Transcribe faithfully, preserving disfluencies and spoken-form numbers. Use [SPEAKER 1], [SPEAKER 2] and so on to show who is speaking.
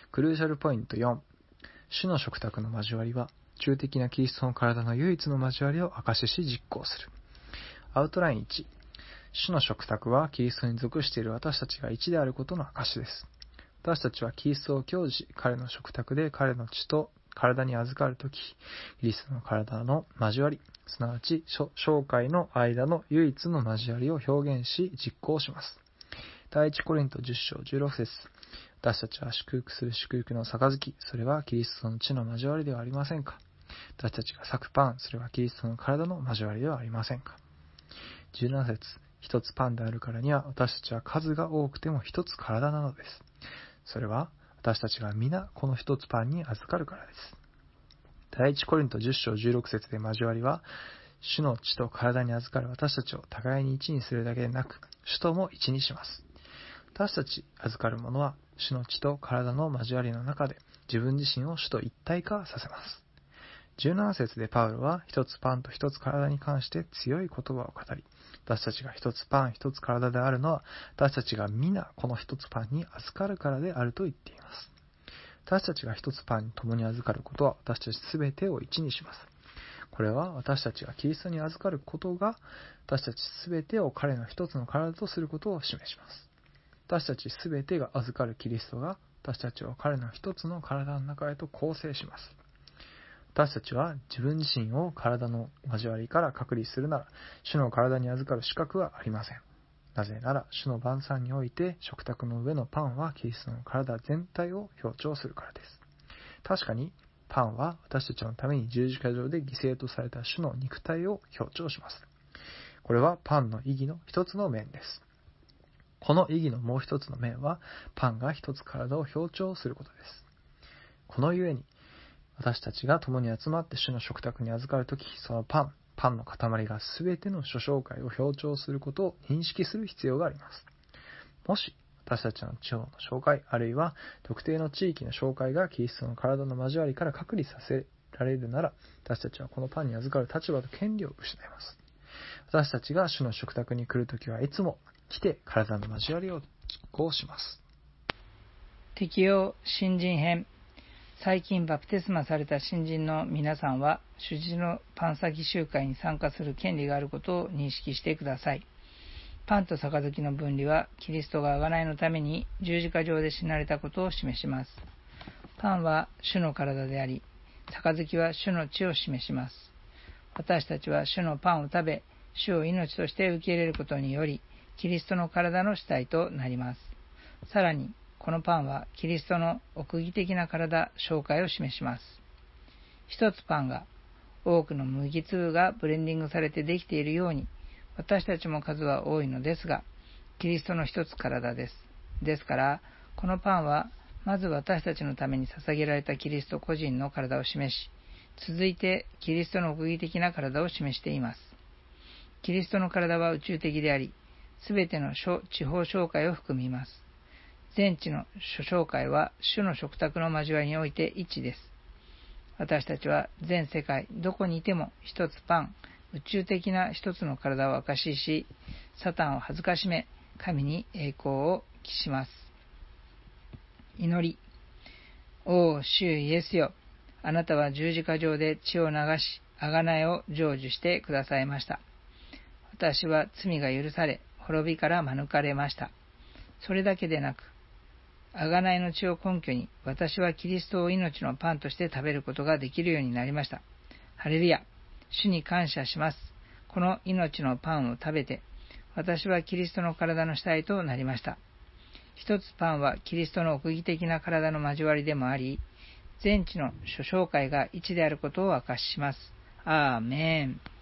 [SPEAKER 1] クルーシャルポイントよん、主の食卓の交わりは、宇宙的なキリストの体の唯一の交わりを証しし実行する。アウトラインいち、主の食卓はキリストに属している私たちが一であることの証です。私たちはキリストを享受し、彼の食卓で彼の血と体に預かるとき、キリストの体の交わり、すなわち生涯の間の唯一の交わりを表現し実行します。第一コリントじゅっ章じゅうろく節、私たちは祝福する祝福の杯、それはキリストの血の交わりではありませんか。私たちが裂くパン、それはキリストの体の交わりではありませんか。じゅうなな節、一つパンであるからには私たちは数が多くても一つ体なのです。それは私たちが皆この一つパンに預かるからです。第一コリントじゅっ章じゅうろく節で交わりは、主の血と体に預かる私たちを互いに一にするだけでなく、主とも一にします。私たち預かるものは、主の血と体の交わりの中で自分自身を主と一体化させます。じゅうなな節でパウロは、一つパンと一つ体に関して強い言葉を語り、私たちが一つパン一つ体であるのは、私たちが皆この一つパンに預かるからであると言っています。私たちが一つパンに共に預かることは、私たちすべてを一にします。これは私たちがキリストに預かることが、私たちすべてを彼の一つの体とすることを示します。私たちすべてが預かるキリストが、私たちを彼の一つの体の中へと構成します。私たちは自分自身を体の交わりから隔離するなら、主の体に預かる資格はありません。なぜなら、主の晩餐において食卓の上のパンはキリストの体全体を表彰するからです。確かに、パンは私たちのために十字架上で犠牲とされた主の肉体を表彰します。これはパンの意義の一つの面です。この意義のもう一つの面は、パンが一つ体を表彰することです。このゆえに、私たちが共に集まって主の食卓に預かるとき、そのパン、パンの塊がすべての諸教会を表彰することを認識する必要があります。もし、私たちの地方の教会、あるいは特定の地域の教会がキリストの体の交わりから隔離させられるなら、私たちはこのパンに預かる立場と権利を失います。私たちが主の食卓に来るときはいつも来て体の交わりを実行します。
[SPEAKER 2] 適用新人編。最近バプテスマされた新人の皆さんは、主事のパン先集会に参加する権利があることを認識してください。パンと杯の分離は、キリストが贖いのために十字架上で死なれたことを示します。パンは主の体であり、杯は主の血を示します。私たちは主のパンを食べ、主を命として受け入れることにより、キリストの体の主体となります。さらに、このパンはキリストの奥義的な体、紹介を示します。一つパンが多くの麦粒がブレンディングされてできているように、私たちも数は多いのですが、キリストの一つ体です。ですから、このパンはまず私たちのために捧げられたキリスト個人の体を示し、続いてキリストの奥義的な体を示しています。キリストの体は宇宙的であり、すべての地方教会を含みます。全地の諸教会は主の食卓の交わりにおいて一致です。私たちは全世界どこにいても一つパン、宇宙的な一つの体を証しし、サタンを恥ずかしめ、神に栄光を期します。祈り。おお、主イエスよ、あなたは十字架上で血を流し、贖いを成就してくださいました。私は罪が許され、滅びから免れました。それだけでなく、贖いの血を根拠に、私はキリストを命のパンとして食べることができるようになりました。ハレルヤ。主に感謝します。この命のパンを食べて、私はキリストの体の主体となりました。一つパンはキリストの奥義的な体の交わりでもあり、全地の諸教会が一であることを証しします。アーメン。